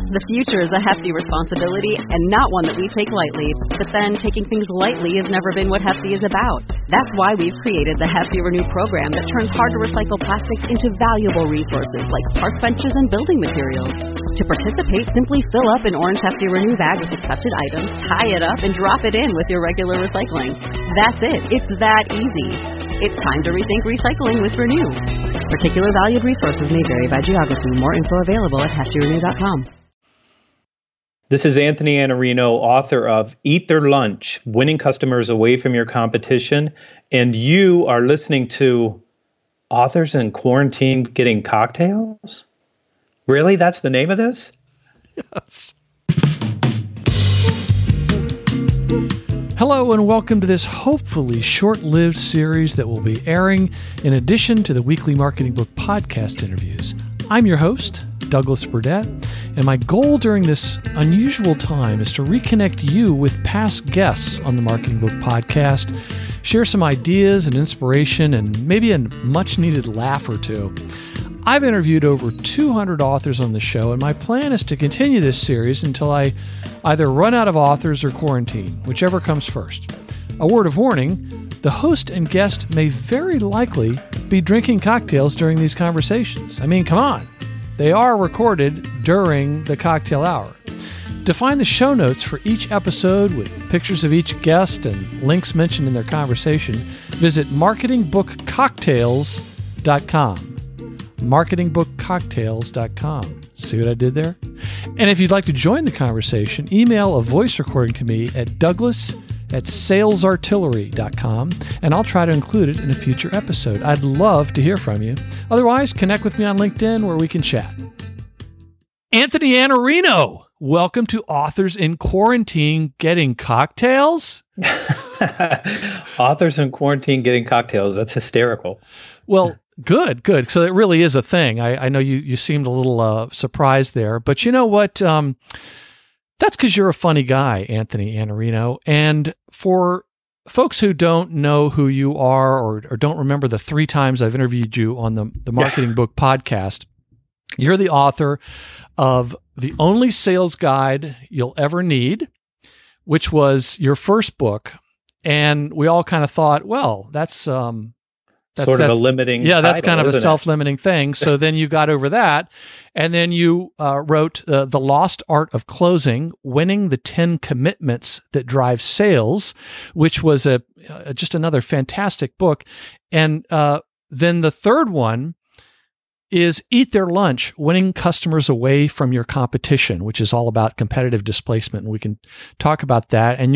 The future is a hefty responsibility and not one that we take lightly. But then taking things lightly has never been what Hefty is about. That's why we've created the Hefty Renew program that turns hard-to-recycle plastics into valuable resources like park benches and building materials. To participate, simply fill up an orange Hefty Renew bag with accepted items, tie it up, and drop it in with your regular recycling. That's it. It's that easy. It's time to rethink recycling with Renew. Particular valued resources may vary by geography. More info available at heftyrenew.com. This is Anthony Iannarino, author of Eat Their Lunch, Winning Customers Away from Your Competition. And you are listening to Authors in Quarantine Getting Cocktails? Really? That's the name of this? Yes. Hello and welcome to this hopefully short-lived series that will be airing in addition to the weekly Marketing Book podcast interviews. I'm your host, Douglas Burdett, and my goal during this unusual time is to reconnect you with past guests on the Marketing Book podcast, share some ideas and inspiration, and maybe a much-needed laugh or two. I've interviewed over 200 authors on the show, and my plan is to continue this series until I either run out of authors or quarantine, whichever comes first. A word of warning, the host and guest may very likely be drinking cocktails during these conversations. I mean, come on. They are recorded during the cocktail hour. To find the show notes for each episode with pictures of each guest and links mentioned in their conversation, visit marketingbookcocktails.com. marketingbookcocktails.com. See what I did there? And if you'd like to join the conversation, email a voice recording to me at douglas@salesartillery.com, and I'll try to include it in a future episode. I'd love to hear from you. Otherwise, connect with me on LinkedIn where we can chat. Anthony Iannarino, welcome to Authors in Quarantine Getting Cocktails. Authors in Quarantine Getting Cocktails. That's hysterical. Well, good. So it really is a thing. I know you seemed a little surprised there, but you know what? That's because you're a funny guy, Anthony Iannarino. And for folks who don't know who you are or don't remember the 3 times I've interviewed you on the Marketing Book podcast, you're the author of The Only Sales Guide You'll Ever Need, which was your first book. And we all kind of thought, well, that's sort of a limiting title, that's kind of a isn't it? self-limiting thing. So then you got over that, and then you wrote The Lost Art of Closing, Winning the 10 Commitments That Drive Sales, which was just another fantastic book. And then the third one is Eat Their Lunch, Winning Customers Away from Your Competition, which is all about competitive displacement. And we can talk about that. And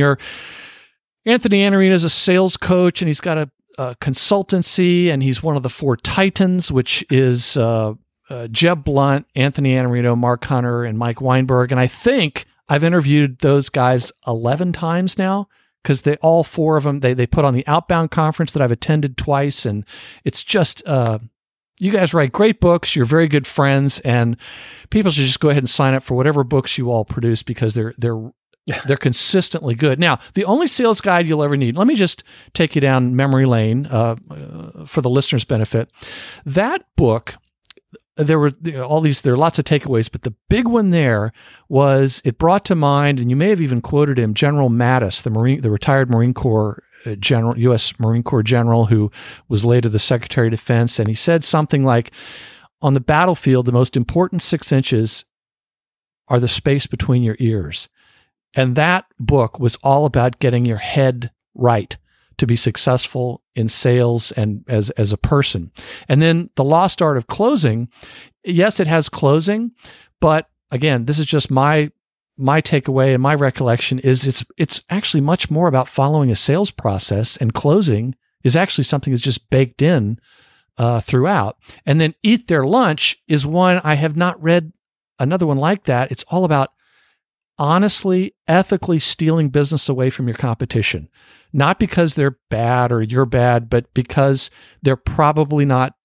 Anthony Iannarino is a sales coach, and he's got a consultancy, and he's one of the 4 Titans, which is Jeb Blunt, Anthony Iannarino, Mark Hunter, and Mike Weinberg. And I think I've interviewed those guys 11 times now, because all 4 of them, they put on the Outbound conference that I've attended twice. And it's just, you guys write great books. You're very good friends, and people should just go ahead and sign up for whatever books you all produce, because they're consistently good. Now, The Only Sales Guide You'll Ever Need. Let me just take you down memory lane for the listeners' benefit. That book, there are lots of takeaways, but the big one there was it brought to mind, and you may have even quoted him, General Mattis, the retired Marine Corps general, U.S. Marine Corps general, who was later the Secretary of Defense, and he said something like, on the battlefield, the most important 6 inches are the space between your ears. And that book was all about getting your head right to be successful in sales and as a person. And then The Lost Art of Closing, yes, it has closing, but again, this is just my takeaway and my recollection is it's actually much more about following a sales process, and closing is actually something that's just baked in throughout. And then Eat Their Lunch is one I have not read another one like that. It's all about honestly, ethically stealing business away from your competition. Not because they're bad or you're bad, but because they're probably not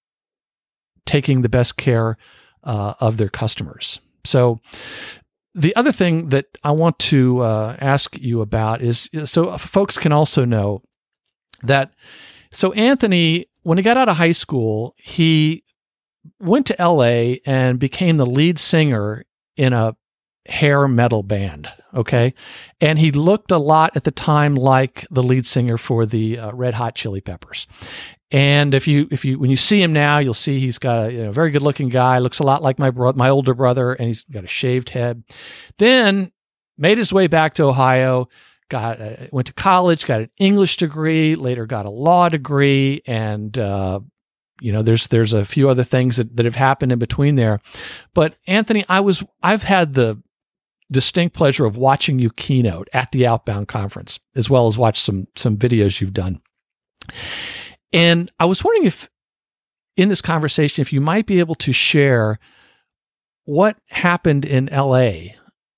taking the best care of their customers. So the other thing that I want to ask you about is, so folks can also know that, so Anthony, when he got out of high school, he went to LA and became the lead singer in a hair metal band. Okay. And he looked a lot at the time like the lead singer for the Red Hot Chili Peppers. And when you see him now, you'll see he's got a very good looking guy, looks a lot like my older brother, and he's got a shaved head. Then made his way back to Ohio, went to college, got an English degree, later got a law degree, and there's a few other things that have happened in between there. But Anthony, I've had the distinct pleasure of watching you keynote at the Outbound Conference, as well as watch some videos you've done. And I was wondering if, in this conversation, if you might be able to share what happened in LA.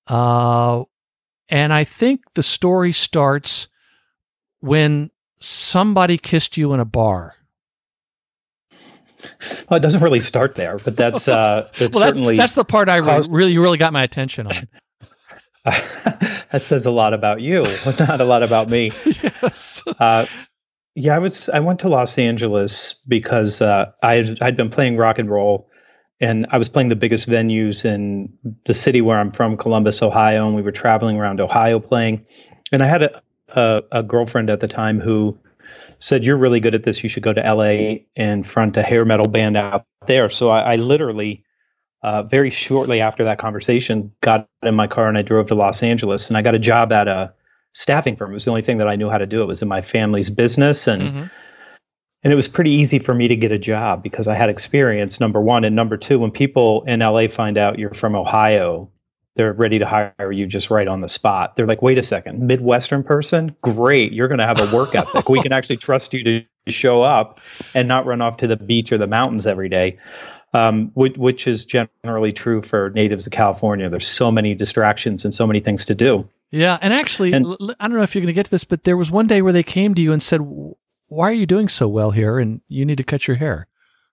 And I think the story starts when somebody kissed you in a bar. Well, it doesn't really start there, but that's certainly that's the part really got my attention on. That says a lot about you, but not a lot about me. Yes. I went to Los Angeles because I'd been playing rock and roll, and I was playing the biggest venues in the city where I'm from, Columbus, Ohio, and we were traveling around Ohio playing. And I had a girlfriend at the time who said, "You're really good at this. You should go to LA and front a hair metal band out there." So I literally, very shortly after that conversation, got in my car and I drove to Los Angeles, and I got a job at a staffing firm. It was the only thing that I knew how to do. It was in my family's business, and it was pretty easy for me to get a job because I had experience, number one. And number two, when people in LA find out you're from Ohio, they're ready to hire you just right on the spot. They're like, wait a second, Midwestern person? Great. You're going to have a work ethic. We can actually trust you to show up and not run off to the beach or the mountains every day. Which is generally true for natives of California. There's so many distractions and so many things to do. Yeah. And actually, I don't know if you're going to get to this, but there was one day where they came to you and said, "Why are you doing so well here? And you need to cut your hair."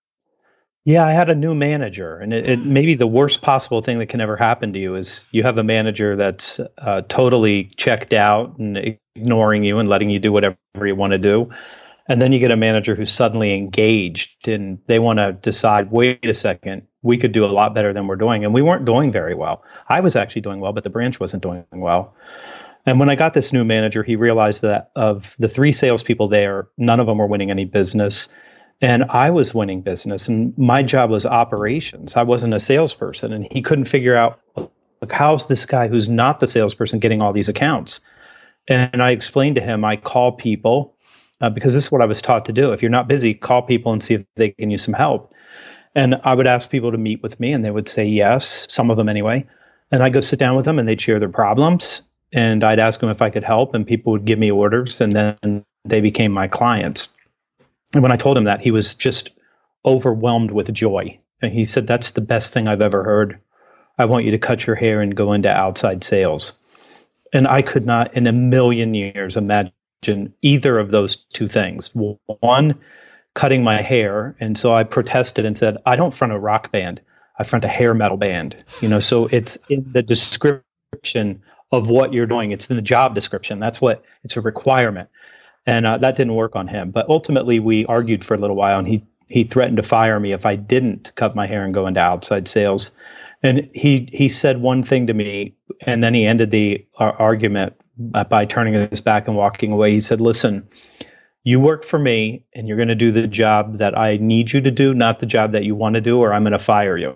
Yeah, I had a new manager, and it may be the worst possible thing that can ever happen to you is you have a manager that's totally checked out and ignoring you and letting you do whatever you want to do. And then you get a manager who's suddenly engaged and they want to decide, wait a second, we could do a lot better than we're doing. And we weren't doing very well. I was actually doing well, but the branch wasn't doing well. And when I got this new manager, he realized that of the 3 salespeople there, none of them were winning any business. And I was winning business. And my job was operations. I wasn't a salesperson. And he couldn't figure out, like, how's this guy who's not the salesperson getting all these accounts? And I explained to him, I call people. Because this is what I was taught to do. If you're not busy, call people and see if they can use some help. And I would ask people to meet with me, and they would say yes, some of them anyway. And I'd go sit down with them, and they'd share their problems. And I'd ask them if I could help, and people would give me orders, and then they became my clients. And when I told him that, he was just overwhelmed with joy. And he said, "That's the best thing I've ever heard. I want you to cut your hair and go into outside sales." And I could not in a million years imagine either of those two things. One, cutting my hair. And so I protested and said, "I don't front a rock band. I front a hair metal band." So it's in the description of what you're doing. It's in the job description. It's a requirement. And that didn't work on him. But ultimately we argued for a little while, and he threatened to fire me if I didn't cut my hair and go into outside sales. And he said one thing to me, and then he ended the argument by turning his back and walking away. He said, "Listen, you work for me, and you're going to do the job that I need you to do, not the job that you want to do, or I'm going to fire you."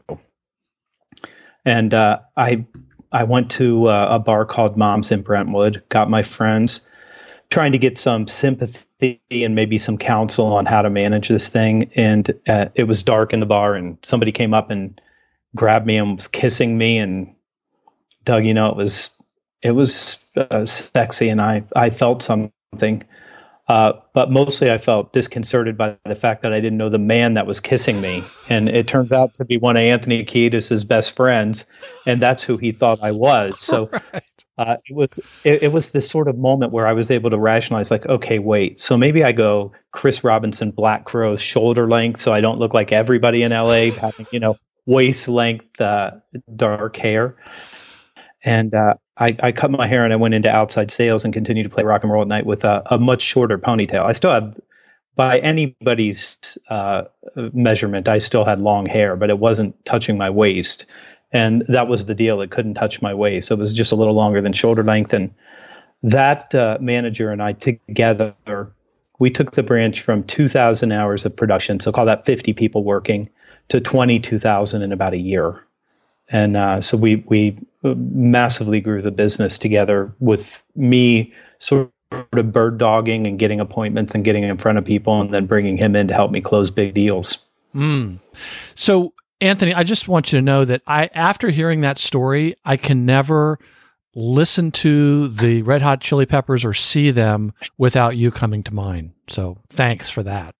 And I went to a bar called Mom's in Brentwood, got my friends, trying to get some sympathy and maybe some counsel on how to manage this thing. And it was dark in the bar, and somebody came up and grabbed me and was kissing me. And Doug, it was sexy, and I felt something. But mostly I felt disconcerted by the fact that I didn't know the man that was kissing me. And it turns out to be one of Anthony Kiedis' best friends, and that's who he thought I was. So right. It was this sort of moment where I was able to rationalize, like, okay, wait, so maybe I go Chris Robinson, Black Crowes, shoulder length, so I don't look like everybody in LA having, waist length, dark hair. And I cut my hair and I went into outside sales and continued to play rock and roll at night with a much shorter ponytail. I still had, by anybody's measurement, I still had long hair, but it wasn't touching my waist. And that was the deal. It couldn't touch my waist. So it was just a little longer than shoulder length. And that manager and I together, we took the branch from 2,000 hours of production, so call that 50 people working, to 22,000 in about a year. And so we massively grew the business together, with me sort of bird dogging and getting appointments and getting in front of people, and then bringing him in to help me close big deals. So, Anthony, I just want you to know that after hearing that story, I can never listen to the Red Hot Chili Peppers or see them without you coming to mind. So thanks for that.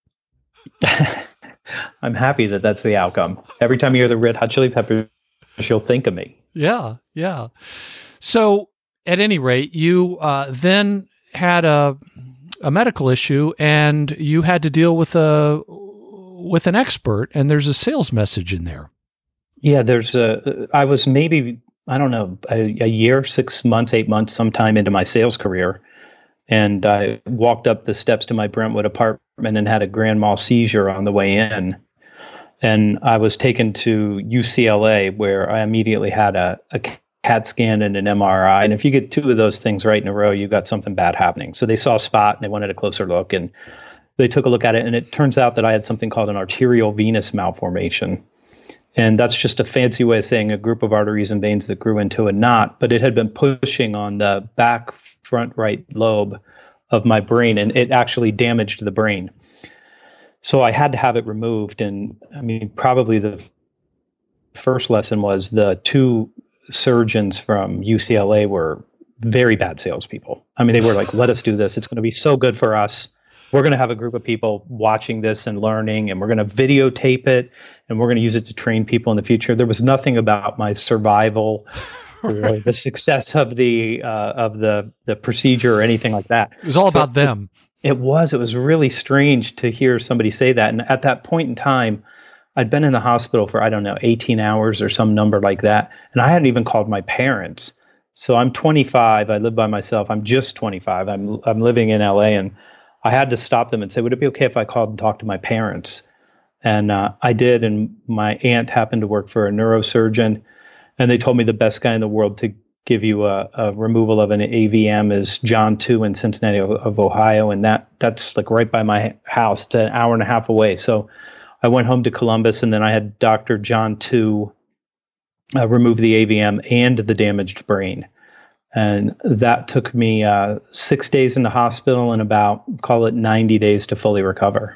I'm happy that that's the outcome. Every time you hear the Red Hot Chili Peppers, you'll think of me. Yeah. So at any rate, you then had a medical issue, and you had to deal with an expert, and there's a sales message in there. Yeah, I was maybe, I don't know, a year, 6 months, 8 months, sometime into my sales career. And I walked up the steps to my Brentwood apartment and had a grand mal seizure on the way in. And I was taken to UCLA, where I immediately had a CAT scan and an MRI. And if you get two of those things right in a row, you've got something bad happening. So they saw a spot and they wanted a closer look. And they took a look at it. And it turns out that I had something called an arterial venous malformation. And that's just a fancy way of saying a group of arteries and veins that grew into a knot, but it had been pushing on the back front right lobe of my brain, and it actually damaged the brain. So I had to have it removed. And I mean, probably the first lesson was the two surgeons from UCLA were very bad salespeople. I mean, they were like, let us do this. It's going to be so good for us. We're going to have a group of people watching this and learning, and we're going to videotape it, and we're going to use it to train people in the future. There was nothing about my survival or the success of the procedure or anything like that. It was all about them. It was really strange to hear somebody say that. And at that point in time, I'd been in the hospital for, 18 hours or some number like that. And I hadn't even called my parents. So I'm 25. I live by myself. I'm just 25. I'm living in LA, and I had to stop them and say, would it be okay if I called and talked to my parents? And I did. And my aunt happened to work for a neurosurgeon, and they told me the best guy in the world to give you a removal of an AVM is John Tu in Cincinnati of Ohio. And that's like right by my house. It's an hour and a half away. So I went home to Columbus, and then I had Dr. John Tu remove the AVM and the damaged brain. And that took me 6 days in the hospital and about, call it 90 days to fully recover.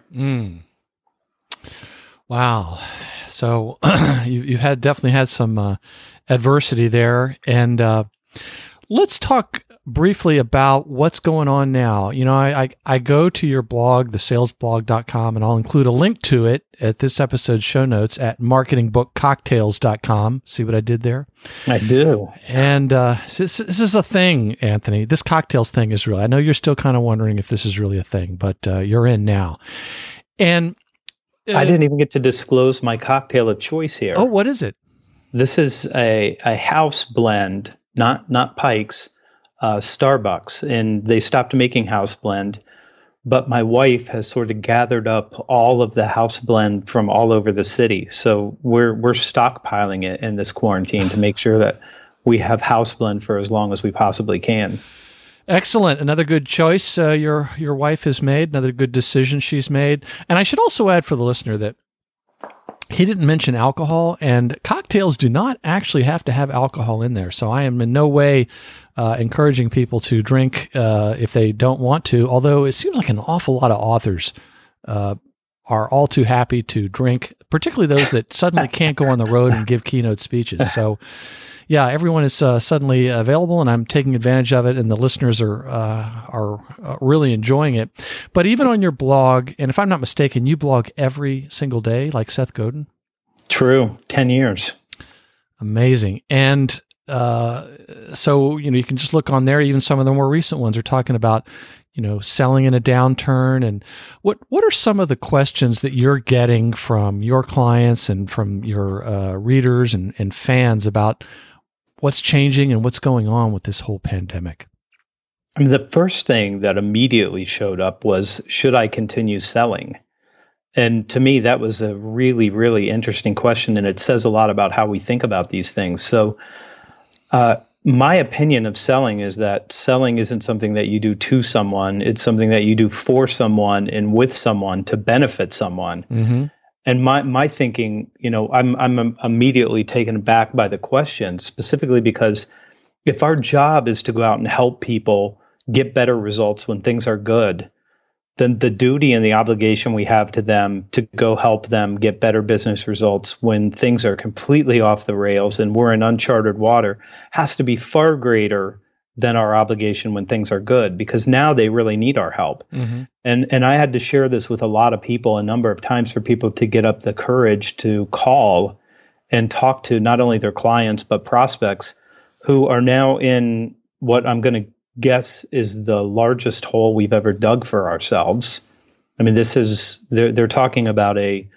Wow. So you've definitely had some adversity there. And let's talk briefly about what's going on now. You know, I go to your blog, thesalesblog.com, and I'll include a link to it at this episode's show notes at marketingbookcocktails.com. See what I did there? I do. And this is a thing, Anthony. This cocktails thing is real. I know you're still kind of wondering if this is really a thing, but you're in now. And I didn't even get to disclose my cocktail of choice here. Oh, what is it? This is a house blend, not Pikes, Starbucks, and they stopped making house blend. But my wife has sort of gathered up all of the house blend from all over the city, so we're stockpiling it in this quarantine to make sure that we have house blend for as long as we possibly can. Excellent. Another good choice your wife has made. Another good decision she's made. And I should also add for the listener that he didn't mention alcohol, and cocktails do not actually have to have alcohol in there. So I am in no way encouraging people to drink if they don't want to, although it seems like an awful lot of authors are all too happy to drink, particularly those that suddenly can't go on the road and give keynote speeches. So yeah, everyone is suddenly available, and I'm taking advantage of it, and the listeners are really enjoying it. But even on your blog, and if I'm not mistaken, you blog every single day, like Seth Godin? True, 10 years. Amazing. And so, you can just look on there. Even some of the more recent ones are talking about, selling in a downturn. And what are some of the questions that you're getting from your clients and from your readers and fans about what's changing and what's going on with this whole pandemic? I mean, the first thing that immediately showed up was, should I continue selling? And to me, that was a really, really interesting question. And it says a lot about how we think about these things. So my opinion of selling is that selling isn't something that you do to someone. It's something that you do for someone and with someone to benefit someone. Mm-hmm. And my thinking, I'm immediately taken aback by the question, specifically because if our job is to go out and help people get better results when things are good, then the duty and the obligation we have to them to go help them get better business results when things are completely off the rails and we're in uncharted water has to be far greater than our obligation when things are good, because now they really need our help. Mm-hmm. And I had to share this with a lot of people a number of times for people to get up the courage to call and talk to not only their clients, but prospects who are now in what I'm going to guess is the largest hole we've ever dug for ourselves. I mean, they're talking about a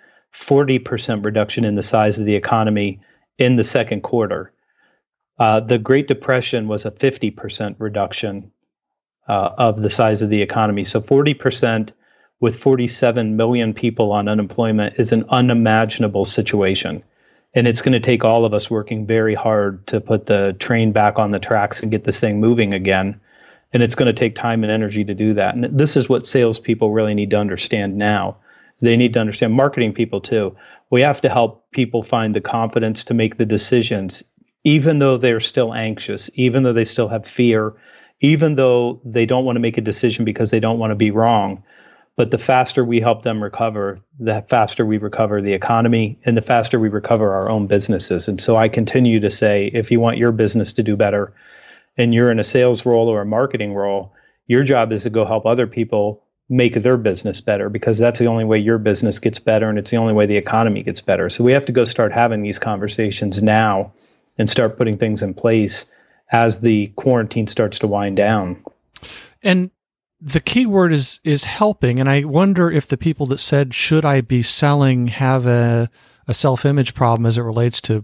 40% reduction in the size of the economy in the second quarter. The Great Depression was a 50% reduction of the size of the economy. So 40% with 47 million people on unemployment is an unimaginable situation. And it's going to take all of us working very hard to put the train back on the tracks and get this thing moving again. And it's going to take time and energy to do that. And this is what salespeople really need to understand now. They need to understand, marketing people too. We have to help people find the confidence to make the decisions, even though they're still anxious, even though they still have fear, even though they don't want to make a decision because they don't want to be wrong. But the faster we help them recover, the faster we recover the economy and the faster we recover our own businesses. And so I continue to say, if you want your business to do better, and you're in a sales role or a marketing role, your job is to go help other people make their business better, because that's the only way your business gets better and it's the only way the economy gets better. So we have to go start having these conversations now and start putting things in place as the quarantine starts to wind down. And the key word is helping. And I wonder if the people that said, should I be selling, have a self-image problem as it relates to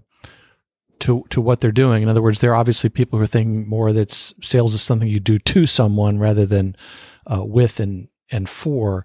what they're doing. In other words, there are obviously people who are thinking more that sales is something you do to someone rather than with and for.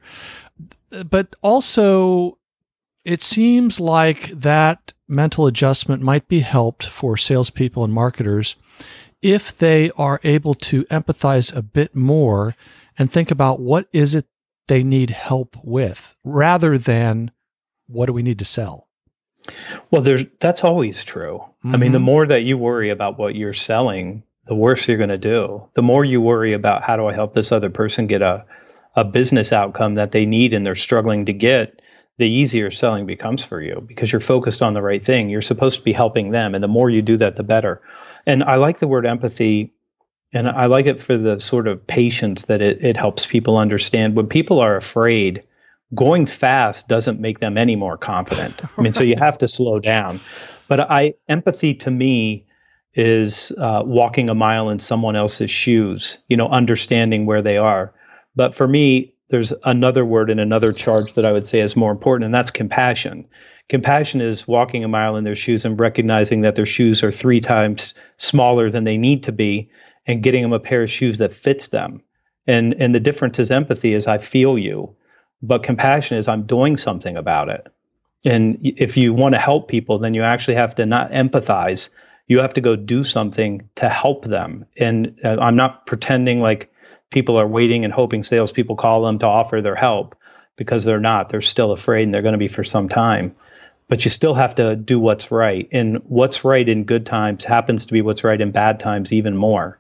But also, it seems like that mental adjustment might be helped for salespeople and marketers if they are able to empathize a bit more and think about what is it they need help with, rather than what do we need to sell. Well, that's always true. Mm-hmm. I mean, the more that you worry about what you're selling, the worse you're going to do. The more you worry about how do I help this other person get a business outcome that they need and they're struggling to get, the easier selling becomes for you because you're focused on the right thing. You're supposed to be helping them. And the more you do that, the better. And I like the word empathy, and I like it for the sort of patience that it helps people understand. When people are afraid, going fast doesn't make them any more confident. I mean, so you have to slow down. But empathy to me is walking a mile in someone else's shoes, understanding where they are. But for me, there's another word and another charge that I would say is more important, and that's compassion. Compassion is walking a mile in their shoes and recognizing that their shoes are 3 times smaller than they need to be and getting them a pair of shoes that fits them. And the difference is empathy is I feel you. But compassion is I'm doing something about it. And if you want to help people, then you actually have to not empathize. You have to go do something to help them. And I'm not pretending like people are waiting and hoping salespeople call them to offer their help, because they're not. They're still afraid, and they're going to be for some time. But you still have to do what's right. And what's right in good times happens to be what's right in bad times even more.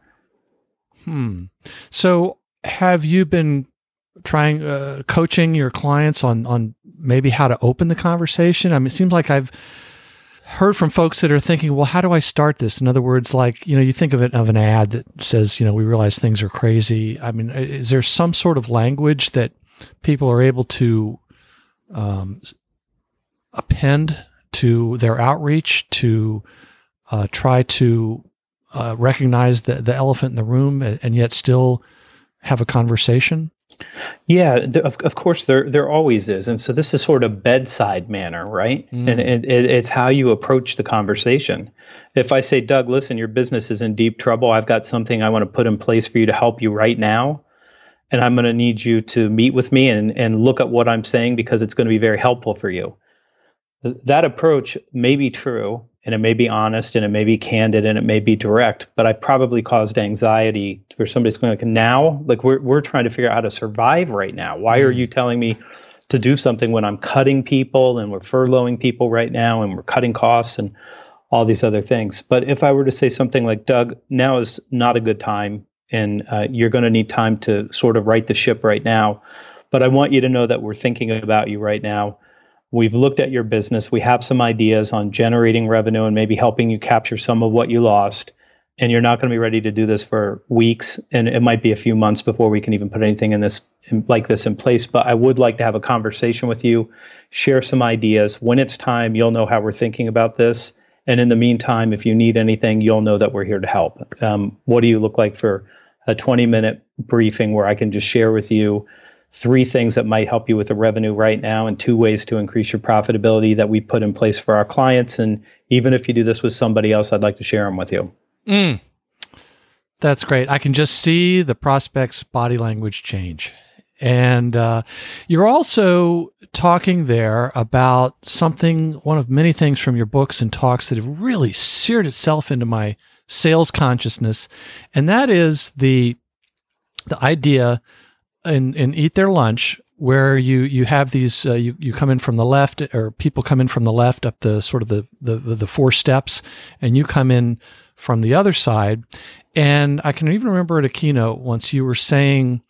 So have you been trying coaching your clients on maybe how to open the conversation? I mean, it seems like I've heard from folks that are thinking, well, how do I start this? In other words, like, you think of an ad that says, we realize things are crazy. I mean, is there some sort of language that people are able to append to their outreach to try to recognize the elephant in the room and yet still have a conversation? Yeah, of course, there always is. And so this is sort of bedside manner, right? And it's how you approach the conversation. If I say, Doug, listen, your business is in deep trouble. I've got something I want to put in place for you to help you right now. and I'm going to need you to meet with me and look at what I'm saying because it's going to be very helpful for you. That approach may be true, and it may be honest, and it may be candid, and it may be direct, but I probably caused anxiety for somebody's going like, now, like we're trying to figure out how to survive right now. Why are you telling me to do something when I'm cutting people and we're furloughing people right now and we're cutting costs and all these other things? But if I were to say something like, Doug, now is not a good time, and you're going to need time to sort of right the ship right now, but I want you to know that we're thinking about you right now. We've looked at your business. We have some ideas on generating revenue and maybe helping you capture some of what you lost. And you're not going to be ready to do this for weeks. And it might be a few months before we can even put anything like this in place. But I would like to have a conversation with you, share some ideas. When it's time, you'll know how we're thinking about this. And in the meantime, if you need anything, you'll know that we're here to help. What do you look like for a 20-minute briefing where I can just share with you 3 things that might help you with the revenue right now and 2 ways to increase your profitability that we put in place for our clients. And even if you do this with somebody else, I'd like to share them with you. That's great. I can just see the prospect's body language change. And you're also talking there about something, one of many things from your books and talks that have really seared itself into my sales consciousness. And that is the idea in Eat Their Lunch, where you have these, you come in from the left, or people come in from the left up the sort of the 4 steps, and you come in from the other side. And I can even remember at a keynote once you were saying,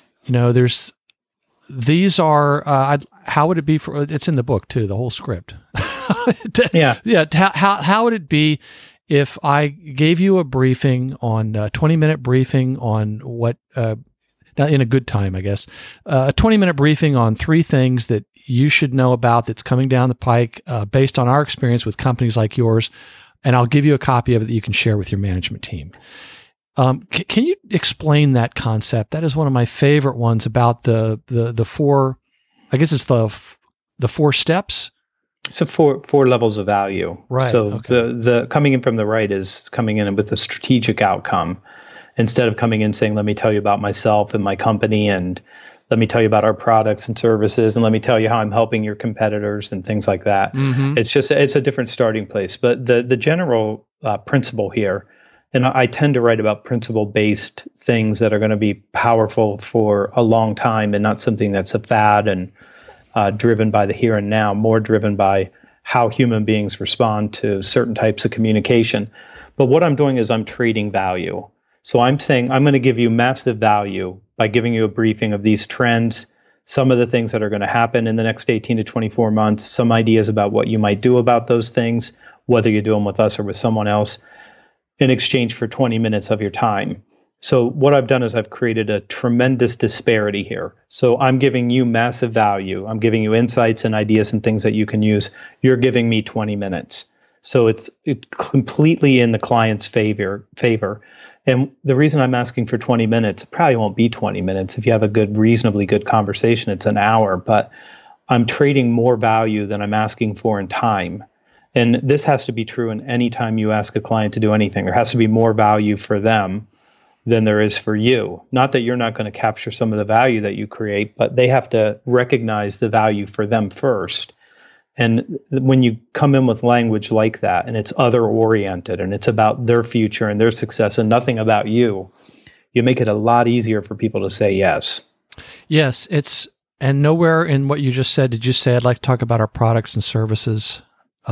these are, how would it be for, it's in the book too, the whole script. Yeah. How would it be if I gave you a briefing on a 20-minute briefing on what, in a good time, I guess, a 20-minute briefing on 3 things that you should know about that's coming down the pike based on our experience with companies like yours, and I'll give you a copy of it that you can share with your management team. Can you explain that concept? That is one of my favorite ones about the 4, I guess it's the 4 steps. So 4 levels of value. Right. So okay. the coming in from the right is coming in with a strategic outcome, instead of coming in saying, let me tell you about myself and my company, and let me tell you about our products and services, and let me tell you how I'm helping your competitors and things like that. Mm-hmm. It's a different starting place. But the general principle here, and I tend to write about principle-based things that are going to be powerful for a long time, and not something that's a fad and driven by the here and now, more driven by how human beings respond to certain types of communication. But what I'm doing is I'm trading value. So I'm saying I'm going to give you massive value by giving you a briefing of these trends, some of the things that are going to happen in the next 18 to 24 months, some ideas about what you might do about those things, whether you do them with us or with someone else, in exchange for 20 minutes of your time. So what I've done is I've created a tremendous disparity here. So I'm giving you massive value. I'm giving you insights and ideas and things that you can use. You're giving me 20 minutes. So it's completely in the client's favor. And the reason I'm asking for 20 minutes, it probably won't be 20 minutes. If you have a reasonably good conversation, it's an hour, but I'm trading more value than I'm asking for in time. And this has to be true in any time you ask a client to do anything. There has to be more value for them than there is for you. Not that you're not going to capture some of the value that you create, but they have to recognize the value for them first. And when you come in with language like that, and it's other-oriented, and it's about their future and their success and nothing about you, you make it a lot easier for people to say yes. Yes, and nowhere in what you just said did you say, I'd like to talk about our products and services.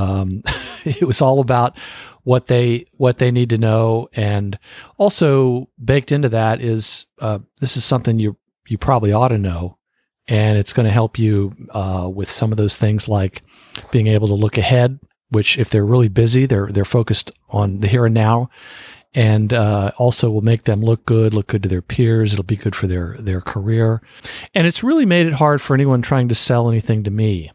It was all about what they need to know. And also baked into that is, this is something you probably ought to know. And it's going to help you with some of those things like being able to look ahead, which if they're really busy, they're focused on the here and now, and also will make them look good to their peers. It'll be good for their career. And it's really made it hard for anyone trying to sell anything to me.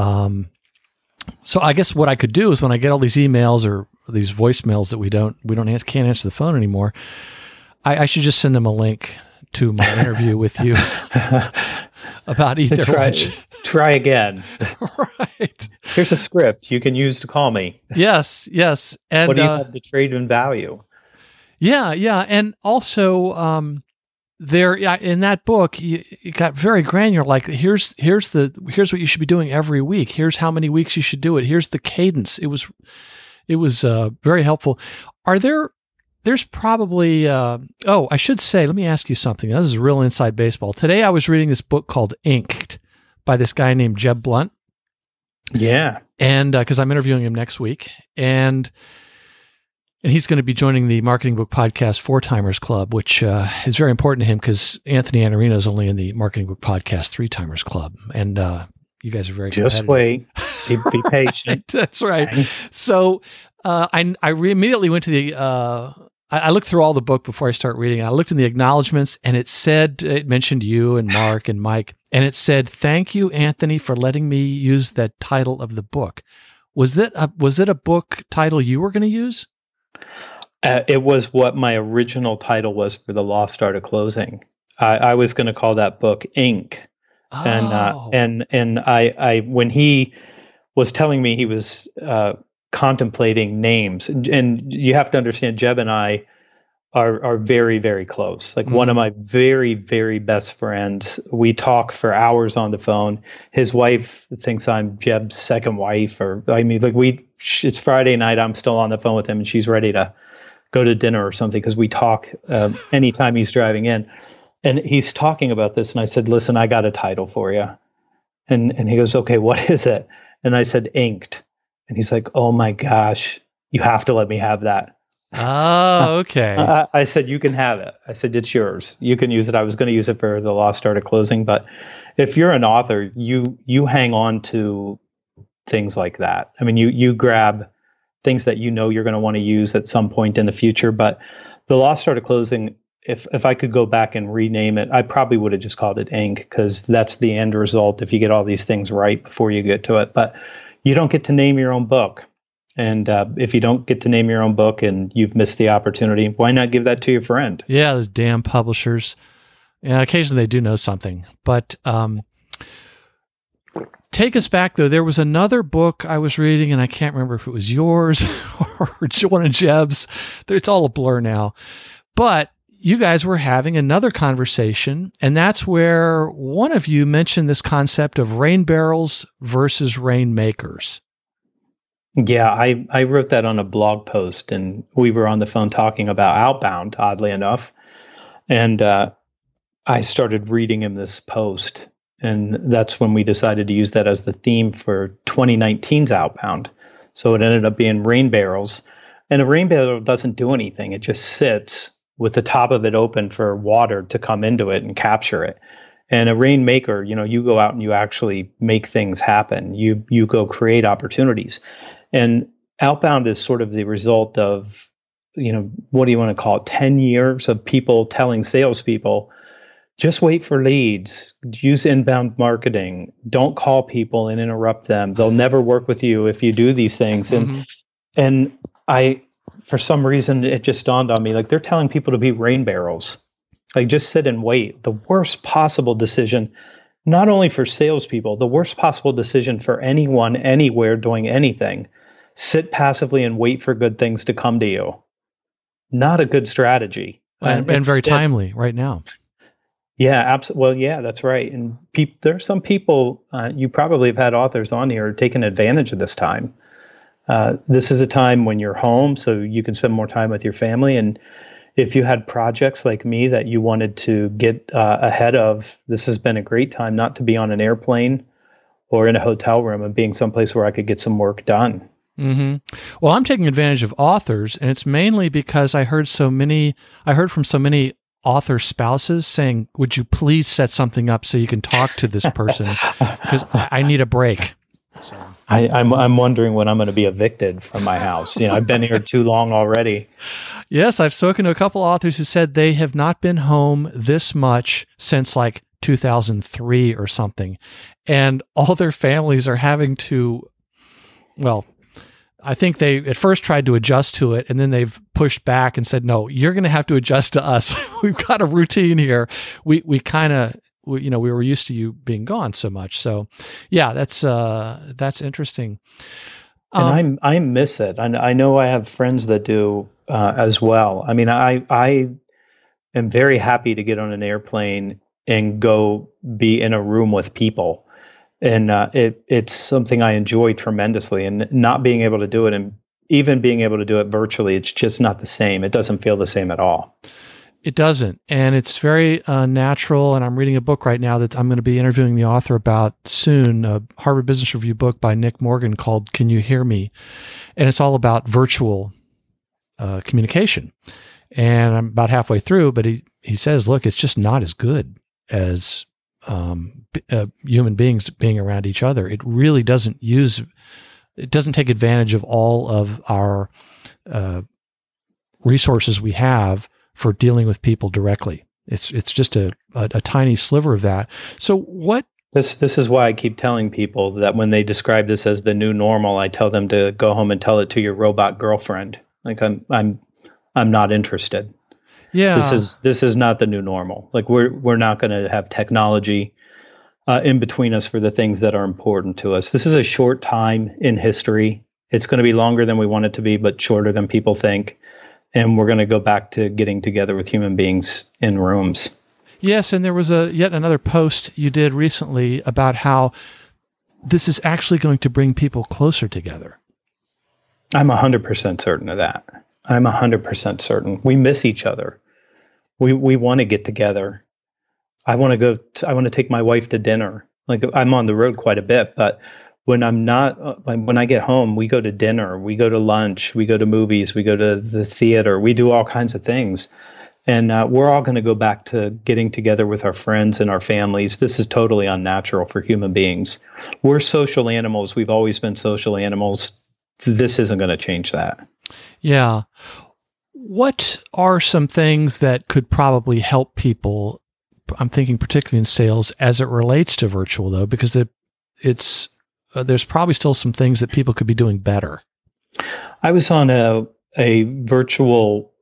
So I guess what I could do is when I get all these emails or these voicemails that we can't answer the phone anymore, I should just send them a link to my interview with you about Eat Their Lunch. Try again. Right. Here's a script you can use to call me. Yes. And what do you have to trade in value? Yeah. And also, there in that book, it got very granular. Like here's what you should be doing every week. Here's how many weeks you should do it. Here's the cadence. It was very helpful. There's probably, I should say, let me ask you something. This is real inside baseball. Today I was reading this book called Inked by this guy named Jeb Blunt. Yeah. And because I'm interviewing him next week. And he's going to be joining the Marketing Book Podcast Four Timers Club, which is very important to him because Anthony Iannarino is only in the Marketing Book Podcast Three Timers Club. And you guys are very just wait. Be patient. That's right. So I immediately went to the I looked through all the book before I start reading. I looked in the acknowledgments, and it mentioned you and Mark and Mike, and it said, "Thank you, Anthony, for letting me use that title of the book." Was it a book title you were going to use? It was what my original title was for The Lost Art of Closing. I was going to call that book Ink. Oh. And I when he was telling me he was contemplating names, and you have to understand, Jeb and I are very, very close. Like one of my very, very best friends. We talk for hours on the phone. His wife thinks I'm Jeb's second wife, it's Friday night. I'm still on the phone with him, and she's ready to go to dinner or something because we talk anytime he's driving in. And he's talking about this, and I said, "Listen, I got a title for you." And he goes, "Okay, what is it?" And I said, "Inked." And he's like, "Oh my gosh, you have to let me have that." Oh, okay. I said, "You can have it." I said, "It's yours. You can use it." I was going to use it for The Lost Art of Closing, but if you're an author, you hang on to things like that. I mean, you grab things that you're going to want to use at some point in the future. But The Lost Art of Closing, if I could go back and rename it, I probably would have just called it Ink, because that's the end result if you get all these things right before you get to it. But you don't get to name your own book. And if you don't get to name your own book and you've missed the opportunity, why not give that to your friend? Yeah, those damn publishers. Yeah, occasionally they do know something. But take us back, though. There was another book I was reading, and I can't remember if it was yours or one of Jeb's. It's all a blur now. But you guys were having another conversation, and that's where one of you mentioned this concept of rain barrels versus rainmakers. Yeah, I wrote that on a blog post, and we were on the phone talking about Outbound, oddly enough. And I started reading him this post, and that's when we decided to use that as the theme for 2019's Outbound. So it ended up being rain barrels. And a rain barrel doesn't do anything. It just sits with the top of it open for water to come into it and capture it. And a rainmaker, you go out and you actually make things happen. You go create opportunities. And Outbound is sort of the result of, what do you want to call it? 10 years of people telling salespeople, just wait for leads, use inbound marketing, don't call people and interrupt them. They'll never work with you if you do these things. And for some reason, it just dawned on me, like, they're telling people to be rain barrels. Like, just sit and wait. The worst possible decision, not only for salespeople, the worst possible decision for anyone, anywhere, doing anything. Sit passively and wait for good things to come to you. Not a good strategy. And very timely right now. Yeah, absolutely. Well, yeah, that's right. And there are some people, you probably have had authors on here taking advantage of this time. This is a time when you're home, so you can spend more time with your family. And if you had projects like me that you wanted to get ahead of, this has been a great time not to be on an airplane or in a hotel room and being someplace where I could get some work done. Mm-hmm. Well, I'm taking advantage of authors, and it's mainly because I heard from so many author spouses saying, "Would you please set something up so you can talk to this person? Because I need a break." So. I'm wondering when I'm going to be evicted from my house. I've been here too long already. Yes, I've spoken to a couple authors who said they have not been home this much since like 2003 or something, and all their families are having to, well, I think they at first tried to adjust to it, and then they've pushed back and said, "No, you're going to have to adjust to us. We've got a routine here. We were used to you being gone so much." So, yeah, that's interesting. And I miss it. I know I have friends that do as well. I mean, I am very happy to get on an airplane and go be in a room with people. And it's something I enjoy tremendously. And not being able to do it, and even being able to do it virtually, it's just not the same. It doesn't feel the same at all. It doesn't. And it's very natural. And I'm reading a book right now that I'm going to be interviewing the author about soon, a Harvard Business Review book by Nick Morgan called Can You Hear Me? And it's all about virtual communication. And I'm about halfway through, but he says, look, it's just not as good as human beings being around each other. It really doesn't take advantage of all of our resources we have for dealing with people directly. It's just a tiny sliver of that. So what? This is why I keep telling people that when they describe this as the new normal, I tell them to go home and tell it to your robot girlfriend. Like I'm not interested. Yeah. This is not the new normal. Like we're not going to have technology in between us for the things that are important to us. This is a short time in history. It's going to be longer than we want it to be, but shorter than people think. And we're going to go back to getting together with human beings in rooms. Yes, and there was yet another post you did recently about how this is actually going to bring people closer together. I'm 100% certain of that. I'm 100% certain. We miss each other. We want to get together. I want to take my wife to dinner. Like I'm on the road quite a bit, but when I'm not, when I get home, we go to dinner, we go to lunch, we go to movies, we go to the theater, we do all kinds of things. And we're all going to go back to getting together with our friends and our families. This is totally unnatural for human beings. We're social animals. We've always been social animals. This isn't going to change that. Yeah. What are some things that could probably help people? I'm thinking particularly in sales as it relates to virtual, though, because there's probably still some things that people could be doing better. I was on a virtual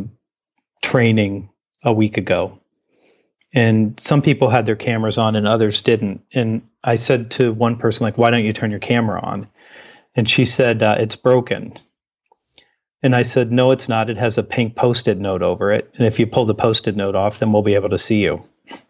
training a week ago, and some people had their cameras on and others didn't. And I said to one person, like, why don't you turn your camera on? And she said, it's broken. And I said, no, it's not. It has a pink Post-it note over it. And if you pull the Post-it note off, then we'll be able to see you.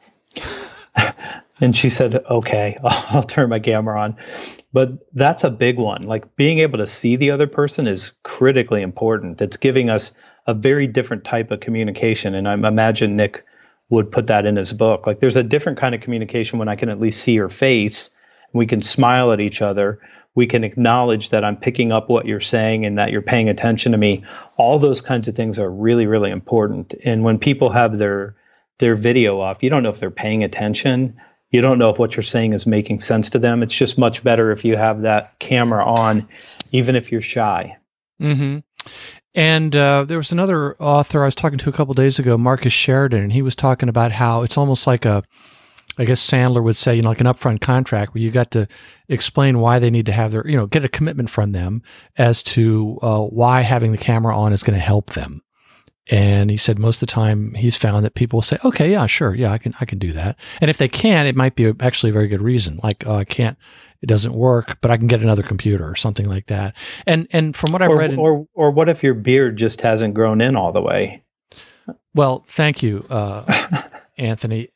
And she said, okay, I'll turn my camera on. But that's a big one. Like being able to see the other person is critically important. It's giving us a very different type of communication. And I imagine Nick would put that in his book. Like there's a different kind of communication when I can at least see your face. We can smile at each other. We can acknowledge that I'm picking up what you're saying and that you're paying attention to me. All those kinds of things are really, really important. And when people have their video off, you don't know if they're paying attention. You don't know if what you're saying is making sense to them. It's just much better if you have that camera on, even if you're shy. Mm-hmm. And there was another author I was talking to a couple of days ago, Marcus Sheridan, and he was talking about how it's almost like I guess Sandler would say, like an upfront contract where you got to explain why they need to have get a commitment from them as to why having the camera on is going to help them. And he said most of the time he's found that people will say, okay, yeah, sure. Yeah, I can do that. And if they can't, it might be actually a very good reason. Like, I can't, it doesn't work, but I can get another computer or something like that. And from what I've read. Or what if your beard just hasn't grown in all the way? Well, thank you, Anthony.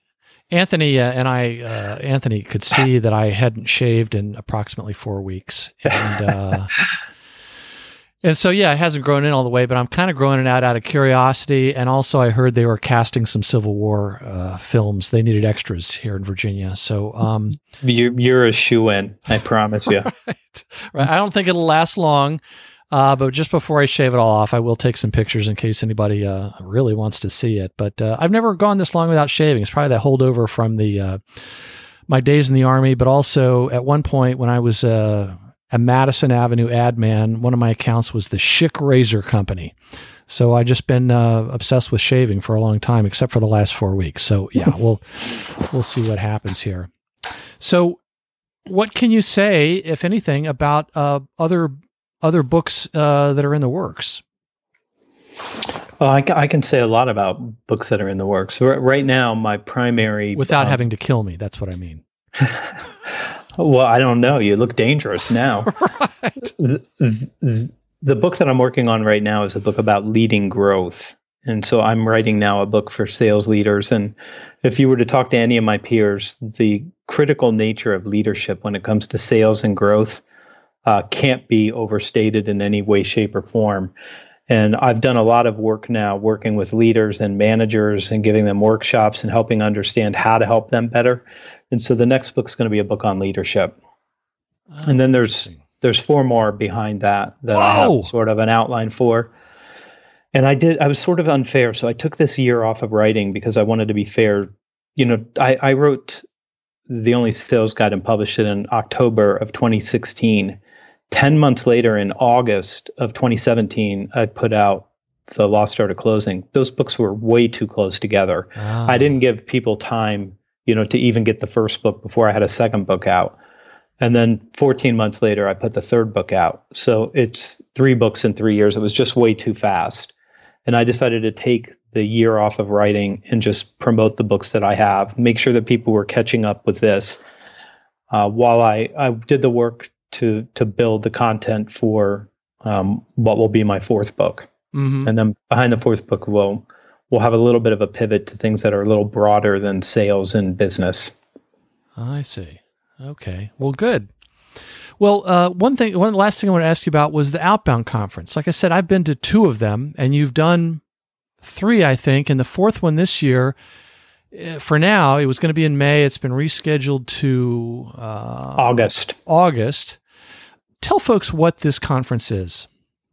Anthony could see that I hadn't shaved in approximately 4 weeks. And so, yeah, it hasn't grown in all the way, but I'm kind of growing it out of curiosity. And also I heard they were casting some Civil War films. They needed extras here in Virginia. So you're a shoo-in, I promise you. Right. I don't think it'll last long. But just before I shave it all off, I will take some pictures in case anybody really wants to see it. But I've never gone this long without shaving. It's probably that holdover from my days in the Army, but also at one point when I was a Madison Avenue ad man, one of my accounts was the Schick Razor Company. So I've just been obsessed with shaving for a long time, except for the last 4 weeks. So yeah, we'll see what happens here. So what can you say, if anything, about other books that are in the works? Well, I can say a lot about books that are in the works. Right now, my primary... Without having to kill me, that's what I mean. Well, I don't know. You look dangerous now. Right. The book that I'm working on right now is a book about leading growth. And so I'm writing now a book for sales leaders. And if you were to talk to any of my peers, the critical nature of leadership when it comes to sales and growth can't be overstated in any way, shape, or form. And I've done a lot of work now working with leaders and managers and giving them workshops and helping understand how to help them better. And so the next book's going to be a book on leadership. And then there's 4 more behind that I have sort of an outline for. And I was sort of unfair. So I took this year off of writing because I wanted to be fair. You know, I wrote The Only Sales Guide and published it in October of 2016. 10 months later, in August of 2017, I put out The Lost Art of Closing. Those books were way too close together. I didn't give people time, to even get the first book before I had a second book out. And then 14 months later, I put the third book out. So it's 3 books in 3 years. It was just way too fast. And I decided to take the year off of writing and just promote the books that I have, make sure that people were catching up with this while I did the work to build the content for what will be my 4th book. Mm-hmm. And then behind the 4th book, we'll have a little bit of a pivot to things that are a little broader than sales and business. I see. Okay. Well, good. Well, one last thing I want to ask you about was the Outbound Conference. Like I said, I've been to 2 of them, and you've done 3, I think, and the 4th one this year. For now, it was going to be in May. It's been rescheduled to August. Tell folks what this conference is.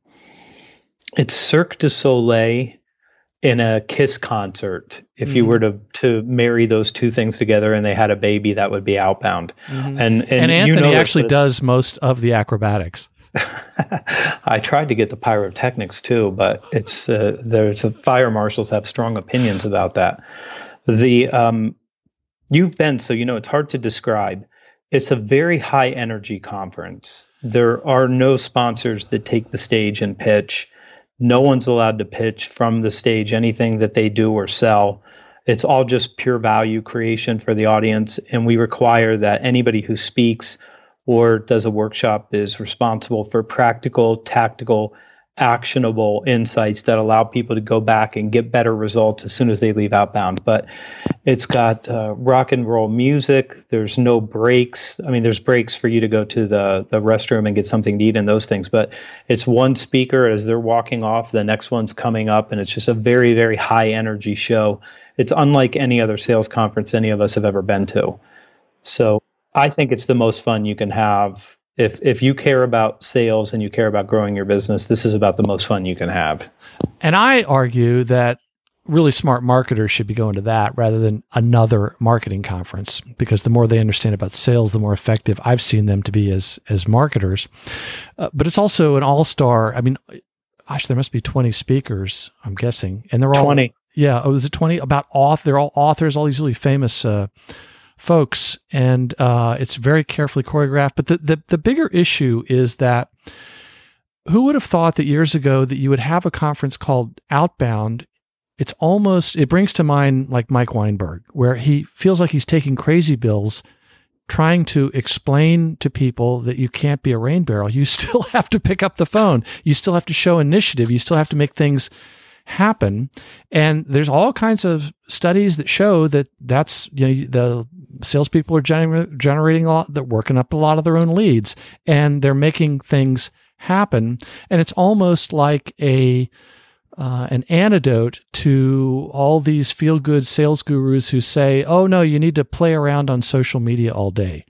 It's Cirque du Soleil in a Kiss concert. If you were to marry those 2 things together and they had a baby, that would be Outbound. Mm-hmm. And Anthony actually does most of the acrobatics. I tried to get the pyrotechnics too, but it's fire marshals have strong opinions about that. You've been, so it's hard to describe. It's a very high energy conference. There are no sponsors that take the stage and pitch. No one's allowed to pitch from the stage anything that they do or sell. It's all just pure value creation for the audience. And we require that anybody who speaks or does a workshop is responsible for practical, tactical, actionable insights that allow people to go back and get better results as soon as they leave Outbound. But it's got rock and roll music. There's no breaks. I mean, there's breaks for you to go to the restroom and get something to eat and those things. But it's one speaker as they're walking off, the next one's coming up, and it's just a very, very high energy show. It's unlike any other sales conference any of us have ever been to. So I think it's the most fun you can have. If you care about sales and you care about growing your business, this is about the most fun you can have. And I argue that really smart marketers should be going to that rather than another marketing conference, because the more they understand about sales, the more effective I've seen them to be as marketers. But it's also an all-star. I mean, gosh, there must be 20 speakers, I'm guessing. And they're all 20. Yeah. Oh, is it 20? They're all authors, all these really famous folks, and it's very carefully choreographed. But the bigger issue is that who would have thought that years ago that you would have a conference called Outbound? It brings to mind like Mike Weinberg, where he feels like he's taking crazy bills, trying to explain to people that you can't be a rain barrel. You still have to pick up the phone. You still have to show initiative. You still have to make things happen. And there's all kinds of studies that show that's, the salespeople are generating a lot, they're working up a lot of their own leads, and they're making things happen. And it's almost like an antidote to all these feel-good sales gurus who say, oh no, you need to play around on social media all day.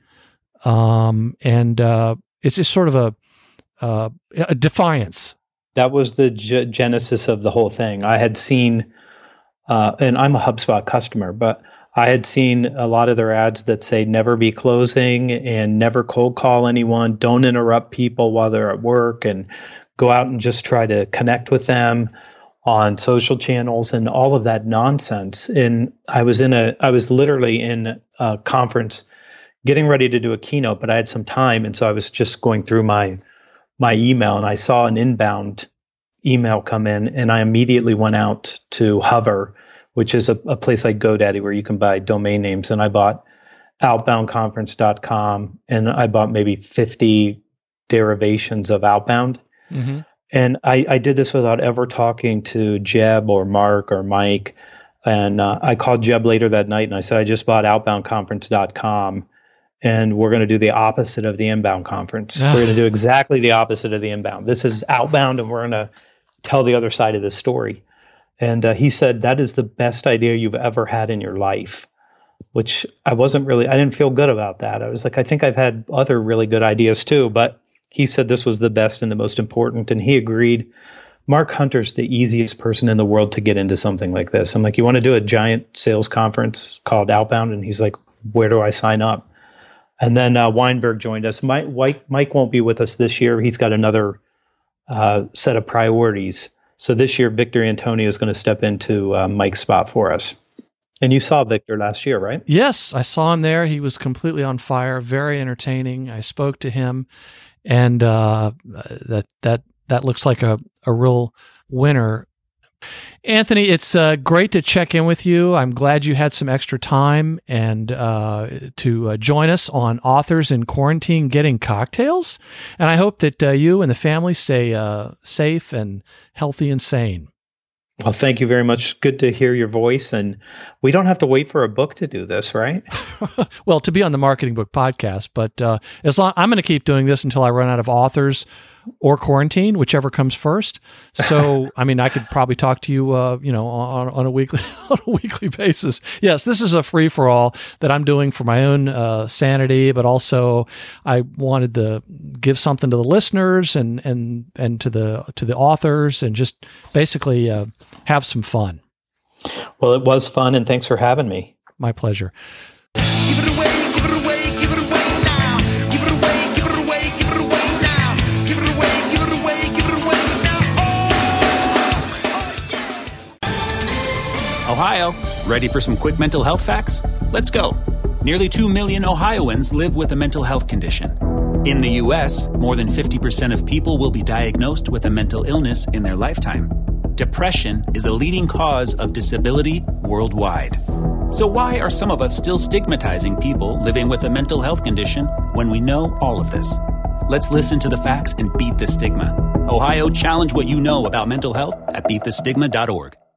It's just sort of a defiance. That was the genesis of the whole thing. I had seen, and I'm a HubSpot customer, but I had seen a lot of their ads that say never be closing and never cold call anyone, don't interrupt people while they're at work, and go out and just try to connect with them on social channels and all of that nonsense. And I was literally in a conference getting ready to do a keynote, but I had some time. And so I was just going through my email, and I saw an inbound email come in, and I immediately went out to Hover, which is a place like GoDaddy where you can buy domain names. And I bought outboundconference.com, and I bought maybe 50 derivations of Outbound. Mm-hmm. And I did this without ever talking to Jeb or Mark or Mike. And I called Jeb later that night and I said, I just bought outboundconference.com and we're going to do the opposite of the inbound conference. We're going to do exactly the opposite of the inbound. This is outbound and we're going to tell the other side of the story. And he said, that is the best idea you've ever had in your life, which I didn't feel good about that. I was like, I think I've had other really good ideas too, but he said this was the best and the most important. And he agreed. Mark Hunter's the easiest person in the world to get into something like this. I'm like, you want to do a giant sales conference called Outbound? And he's like, where do I sign up? And then Weinberg joined us. Mike won't be with us this year. He's got another set of priorities. So this year, Victor Antonio is going to step into Mike's spot for us. And you saw Victor last year, right? Yes, I saw him there. He was completely on fire, very entertaining. I spoke to him, and that looks like a real winner. Anthony, it's great to check in with you. I'm glad you had some extra time and to join us on Authors in Quarantine Getting Cocktails. And I hope that you and the family stay safe and healthy and sane. Well, thank you very much. Good to hear your voice. And we don't have to wait for a book to do this, right? Well, to be on the Marketing Book Podcast, but I'm going to keep doing this until I run out of authors or quarantine, whichever comes first. So, I mean, I could probably talk to you, on a weekly basis. Yes, this is a free for all that I'm doing for my own sanity, but also I wanted to give something to the listeners and to the authors, and just basically have some fun. Well, it was fun, and thanks for having me. My pleasure. Give it away, give it away, give it away now. Give it away, give it away, give it away now. Give it away, give it away, give it away now. Ohio, ready for some quick mental health facts? Let's go. Nearly 2 million Ohioans live with a mental health condition. In the U.S., more than 50% of people will be diagnosed with a mental illness in their lifetime. Depression is a leading cause of disability worldwide. So why are some of us still stigmatizing people living with a mental health condition when we know all of this? Let's listen to the facts and beat the stigma. Ohio, challenge what you know about mental health at beatthestigma.org.